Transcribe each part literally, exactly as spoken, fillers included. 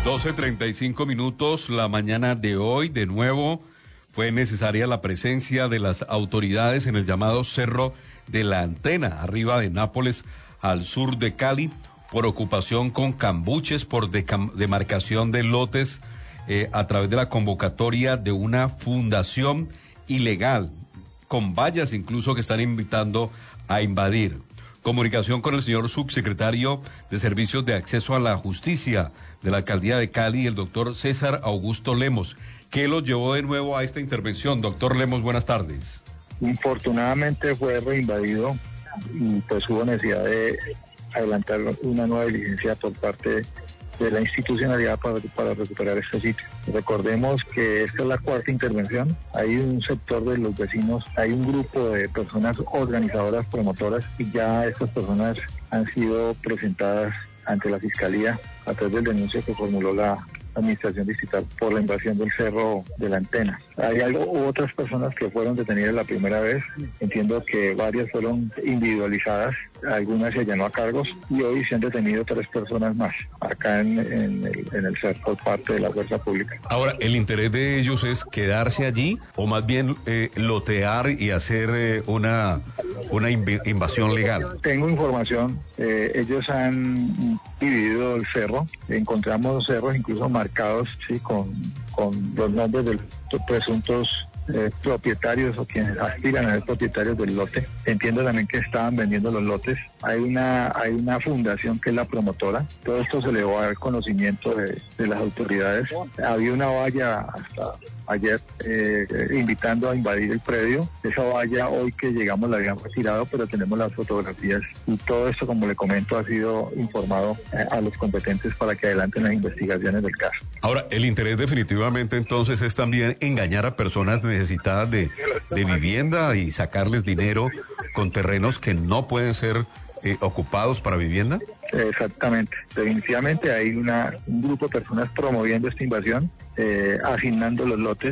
doce treinta y cinco minutos, la mañana de hoy, de nuevo, fue necesaria la presencia de las autoridades en el llamado Cerro de la Antena, arriba de Nápoles, al sur de Cali, por ocupación con cambuches, por decam- demarcación de lotes, eh, a través de la convocatoria de una fundación ilegal, con vallas incluso que están invitando a invadir. Comunicación con el señor subsecretario de Servicios de Acceso a la Justicia de la Alcaldía de Cali, el doctor César Augusto Lemos. ¿Qué lo llevó de nuevo a esta intervención? Doctor Lemos, buenas tardes. Infortunadamente fue reinvadido y pues hubo necesidad de adelantar una nueva diligencia por parte de la institucionalidad para, para recuperar este sitio. Recordemos que esta es la cuarta intervención. Hay un sector de los vecinos, hay un grupo de personas organizadoras, promotoras, y ya estas personas han sido presentadas ante la Fiscalía a través del denuncio que formuló la Administración Distrital por la invasión del Cerro de la Antena. Hay algo, hubo otras personas que fueron detenidas la primera vez. Entiendo que varias fueron individualizadas, algunas se allanó a cargos y hoy se han detenido tres personas más acá en, en, el, en el Cerro por parte de la Fuerza Pública. Ahora, ¿el interés de ellos es quedarse allí o más bien eh, lotear y hacer eh, una, una inv- invasión legal? Tengo información, eh, ellos han dividido el cerro, encontramos cerros incluso marcados, sí, con, con los nombres de los presuntos eh, propietarios o quienes aspiran a ser propietarios del lote. Entiendo también que estaban vendiendo los lotes. Hay una hay una fundación que es la promotora. Todo esto se le va a dar conocimiento de, de las autoridades. Había una valla hasta ayer eh, invitando a invadir el predio. Esa valla hoy que llegamos la habían retirado, pero tenemos las fotografías y todo esto, como le comento, ha sido informado eh, a los competentes para que adelanten las investigaciones del caso. Ahora, el interés definitivamente entonces es también engañar a personas necesitadas de, de vivienda y sacarles dinero con terrenos que no pueden ser eh, ocupados para vivienda. Exactamente, definitivamente hay una, un grupo de personas promoviendo esta invasión, eh, asignando los lotes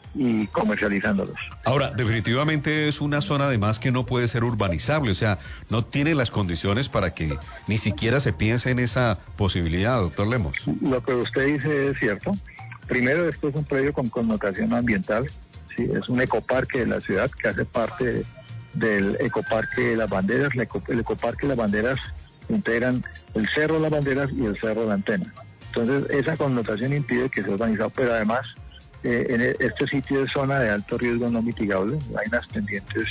y comercializándolos. Ahora, definitivamente es una zona además que no puede ser urbanizable, o sea, no tiene las condiciones para que ni siquiera se piense en esa posibilidad, doctor Lemos. Lo que usted dice es cierto. Primero, esto es un predio con connotación ambiental, sí, es un ecoparque de la ciudad que hace parte del ecoparque de las banderas. El, eco, el ecoparque de las banderas integran el Cerro de las Banderas y el Cerro de la Antena. Entonces, esa connotación impide que sea urbanizado, pero además Eh, en este sitio es zona de alto riesgo no mitigable, hay unas pendientes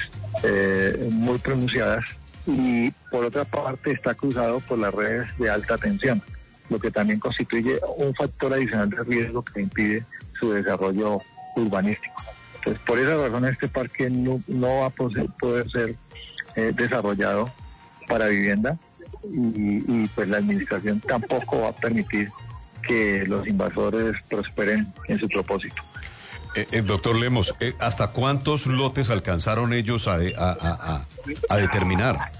eh, muy pronunciadas y por otra parte está cruzado por las redes de alta tensión, lo que también constituye un factor adicional de riesgo que impide su desarrollo urbanístico. Entonces, por esa razón este parque no, no va a poder, poder ser eh, desarrollado para vivienda y, y pues la administración tampoco va a permitir que los invasores prosperen en su propósito. Eh, eh, doctor Lemos, eh, ¿hasta cuántos lotes alcanzaron ellos a, a, a, a determinar?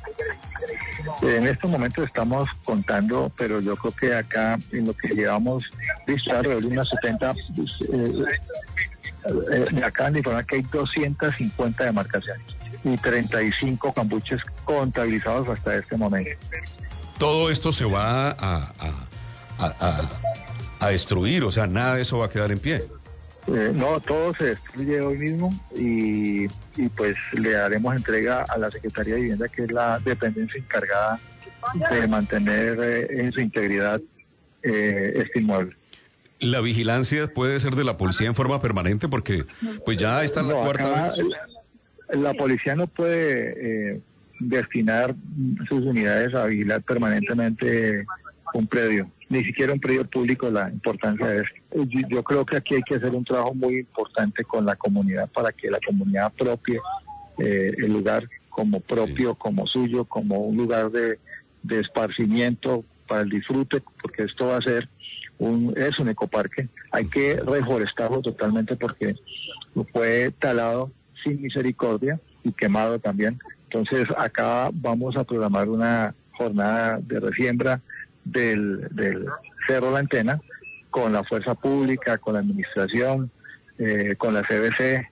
En estos momentos estamos contando, pero yo creo que acá en lo que llevamos visto alrededor de unas setenta, eh, eh, me acaban de informar que hay doscientas cincuenta demarcaciones y treinta y cinco cambuches contabilizados hasta este momento. Todo esto se va a... a A, a, a destruir, o sea, nada de eso va a quedar en pie. Eh, no, todo se destruye hoy mismo y, y pues le daremos entrega a la Secretaría de Vivienda, que es la dependencia encargada de mantener eh, en su integridad eh, este inmueble. ¿La vigilancia puede ser de la policía en forma permanente? Porque pues ya está la no, cuarta acá, vez. La, la policía no puede eh, destinar sus unidades a vigilar permanentemente un predio, ni siquiera un predio público, la importancia de esto. Yo, yo creo que aquí hay que hacer un trabajo muy importante con la comunidad para que la comunidad apropie eh, el lugar como propio, sí, como suyo, como un lugar de, de esparcimiento para el disfrute, porque esto va a ser un, es un ecoparque. Hay que reforestarlo totalmente porque fue talado sin misericordia y quemado también. Entonces acá vamos a programar una jornada de resiembra Del, del Cerro de la Antena con la fuerza pública, con la administración, eh, con la C B C,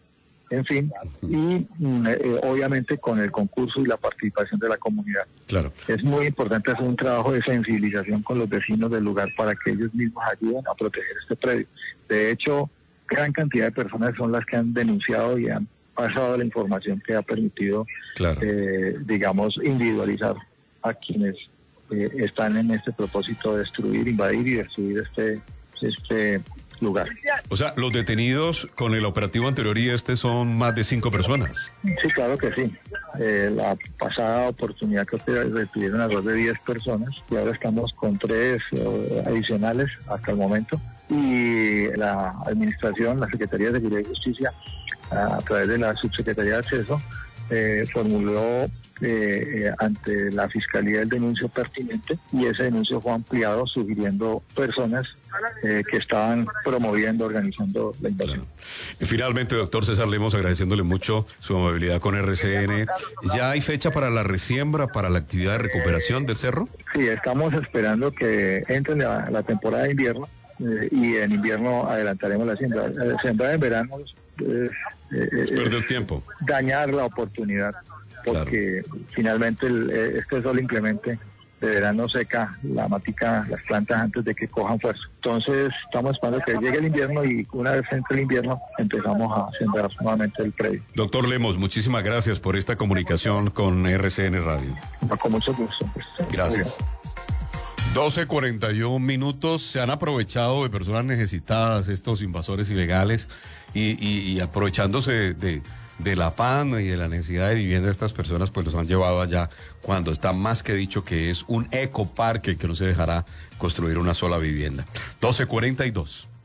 en fin, y eh, obviamente con el concurso y la participación de la comunidad. Claro. Es muy importante hacer un trabajo de sensibilización con los vecinos del lugar para que ellos mismos ayuden a proteger este predio. De hecho, gran cantidad de personas son las que han denunciado y han pasado la información que ha permitido, claro. eh, digamos, individualizar a quienes eh, están en este propósito de destruir, invadir y destruir este, este lugar. O sea, los detenidos con el operativo anterior y este son más de cinco personas. Sí, claro que sí. Eh, la pasada oportunidad que ustedes detuvieron a más de diez personas y ahora estamos con tres eh, adicionales hasta el momento. Y la administración, la Secretaría de Seguridad y Justicia, a, a través de la Subsecretaría de Acceso, eh, formuló eh, eh, ante la Fiscalía el denuncio pertinente y ese denuncio fue ampliado sugiriendo personas eh, que estaban promoviendo, organizando la invasión. Claro. Y finalmente, doctor César Lemos, agradeciéndole mucho su amabilidad con R C N. ¿Ya hay fecha para la resiembra, para la actividad de recuperación del cerro? Sí, estamos esperando que entre la, la temporada de invierno eh, y en invierno adelantaremos la siembra. La siembra en verano eh, eh, es perder tiempo. Dañar la oportunidad, porque claro, finalmente el, este sol inclemente de verano seca la matica, las plantas antes de que cojan fuerza. Entonces estamos esperando que llegue el invierno y una vez entre el invierno empezamos a sembrar nuevamente el predio. Doctor Lemos, muchísimas gracias por esta comunicación con R C N Radio. Con mucho gusto. Pues. Gracias. doce cuarenta y un minutos, se han aprovechado de personas necesitadas estos invasores ilegales y, y, y aprovechándose de, de, del afán y de la necesidad de vivienda de estas personas, pues los han llevado allá cuando está más que dicho que es un ecoparque que no se dejará construir una sola vivienda. doce cuarenta y dos.